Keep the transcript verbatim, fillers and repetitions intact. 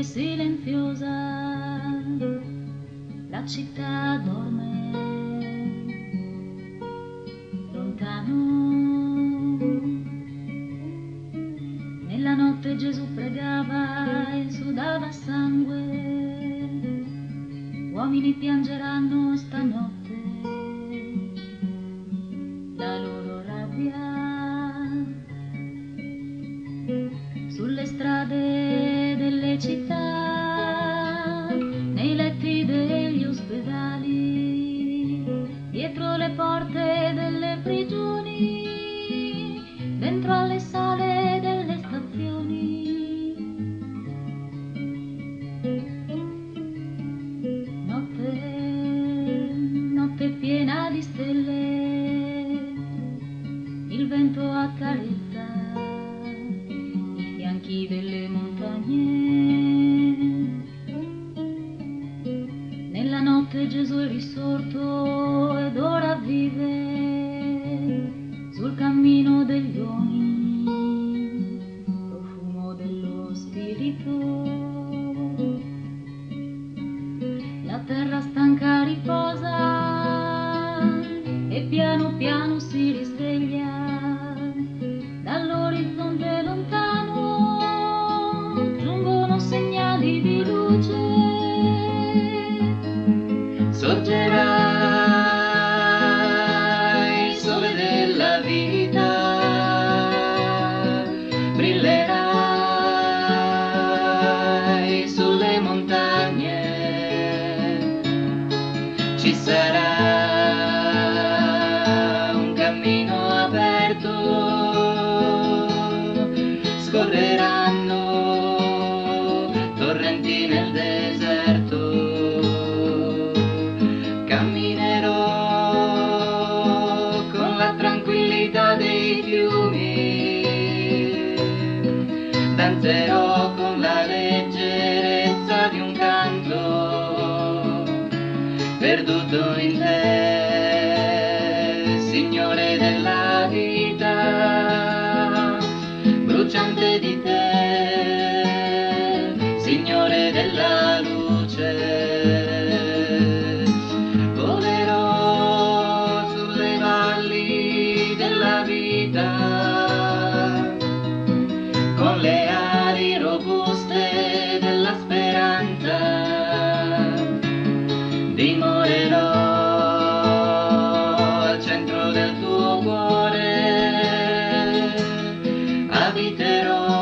notte silenziosa, la città dorme, lontano. Nella notte Gesù pregava e sudava sangue, uomini piangeranno stanotte la loro rabbia. Sulle strade delle città, nei letti degli ospedali, dietro le porte delle prigioni, dentro alle sale delle stazioni. Notte, notte piena di stelle, il vento accarezza delle montagne. Nella notte Gesù è risorto ed ora vive sul cammino degli uomini, profumo dello spirito. La terra stanca riposa e piano piano si risveglia dall'orizzonte lontano. Segnali di luce, sorgerà il sole della vita, brillerai sulle montagne, ci sarà un cammino aperto, scorreranno torrenti nel deserto, camminerò con la tranquillità dei fiumi, danzerò con la leggerezza di un canto, perduto in te, Signore della vita, bruciante di te, Signore della luce. Volerò sulle valli della vita, con le ali robuste della speranza, dimorerò al centro del tuo cuore, abiterò